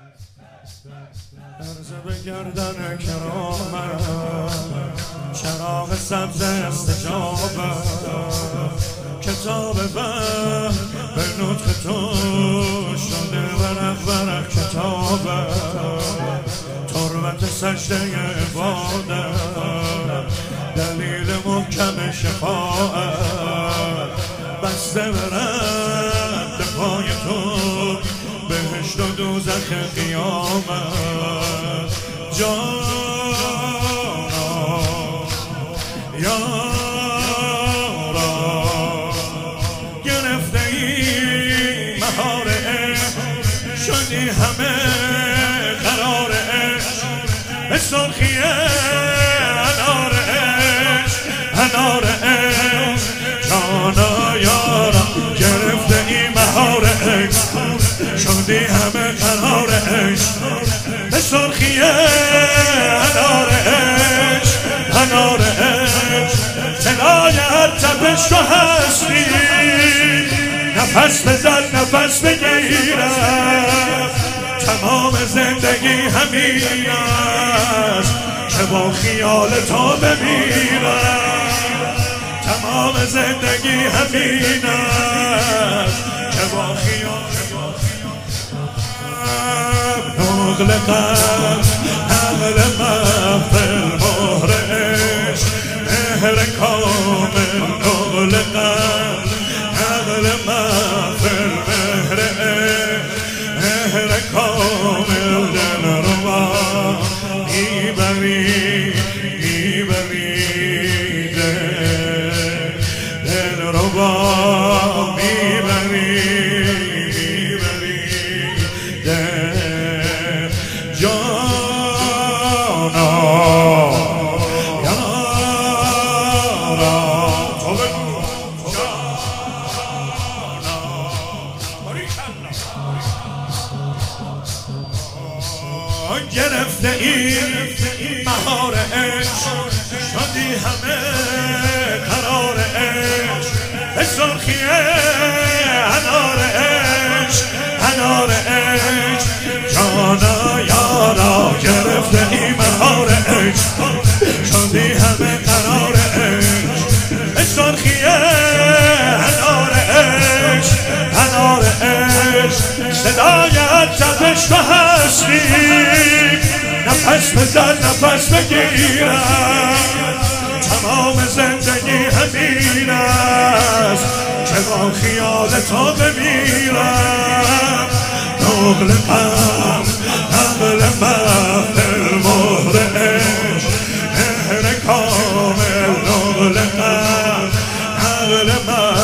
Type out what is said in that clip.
عرض به گردن کرامت چراغ سبز استجابت کتاب و به نطق تو شده ورق ورق کتابت تربت سجده عبادت دلیل محکم شفاعت بسته برد پای تو بهشت و دوزخ قیامت جانا یارا گرفته ای مهار عشق شدی همه قرار عشق به سرخی انار عشق انار عشق جانا یارا گرفته ای مهار عشق شدی همه قرار عشق به سرخی انار عشق انار عشق طلای هر تپش تو هستی نفس بزن نفس بگیرم تمام زندگی همین است که با خیال تو بمیرم تمام زندگی همین است که با خیال نقل قلب نقل محفل مهر عشق مهر کامل نقل قلب نقل محفل مهر عشق مهر کامل دلربا میبری میبری دلربا میبری گرفته این مهار عشق شدی همه قرار عشق به سرخی انار عشق انار عشق جانا یارا گرفته این مهار عشق شدی همه قرار عشق به سرخی انار عشق انار عشق صدای تپش تو هستی نفس بزن نفس بگیرم تمام زندگی همین است که با خیال تو بمیرم نقل قلب نقل محفل مهر عشق مهر کامل نقل قلب نقل محفل